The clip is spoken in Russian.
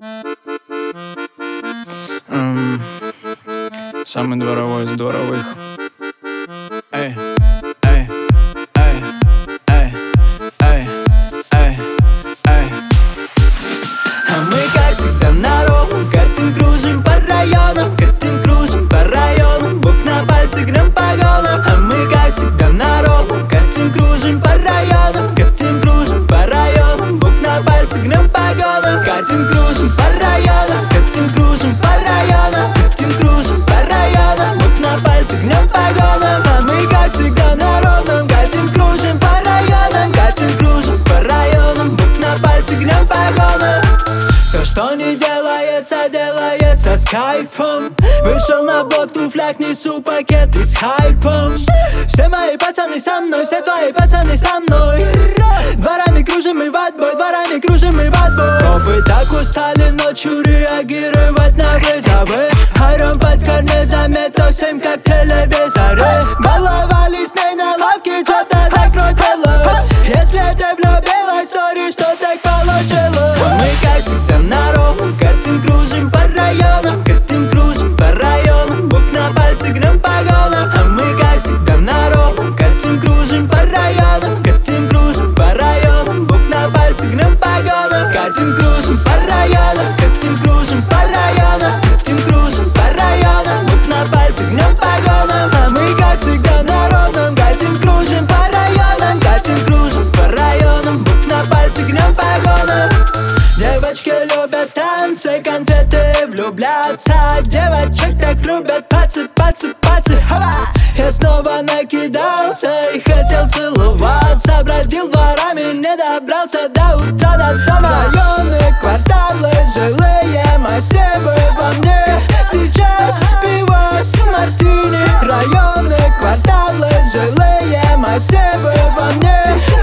Самый дворовой из дворовых. Эй, эй, эй, эй, эй, эй, эй. А мы, как всегда, на ровном катим, кружим по районам, катим, кружим по районам, бук на пальце, грем погонам. А мы, как всегда, на ровном катим, кружим по районам, катим, кружим по районам, бук на пальце, грем погонам. Катим, кружим по районам, катим, кружим по районам, катим, кружим по районам, бук на пальце, грем погонам. А мы, как всегда, на ровном катим, кружим по районам, катим, кружим по районам, бук на пальце, грем погонам. Все, что не делается, делается с кайфом. Вышел на блок, в туфлях несу пакеты с хайпом. Все мои пацаны со мной, все твои пацаны со мной. Дворами кружим мы в отбой, дворами кружим мы в отбой. Копы так устали ночью реагировать на вызовы. Орем под корней, замето 7 как телевизоры. Баловались с ней на лавке, что-то закрутилось. Если ты влюбилась, сори, что так получилось. А мы, как всегда, на ровном катим, кружим по районам, катим, кружим по районам, бук на пальце, грем погонам. А мы, как всегда, на ровном катим, кружим по районам, катим, кружим по районам, бук на пальце, грем погонам. Катим, кружим по районам, катим, кружим по районам, катим, кружим по районам, бук на пальце, грем погонам. А мы, как всегда, на ровном катим, кружим по районам, катим, кружим по районам, бук на пальце, грем погонам. Девочки любят танцы, конфеты, влюбляться. Девочек так любят пацы, пацы, пацы, хава! Я снова накидался и хотел целоваться. Бродил дворами, не добрался до утра, до дома. Районы, кварталы, жилые массивы во мне. Сейчас пиво с мартини. Районы, кварталы, жилые массивы во мне.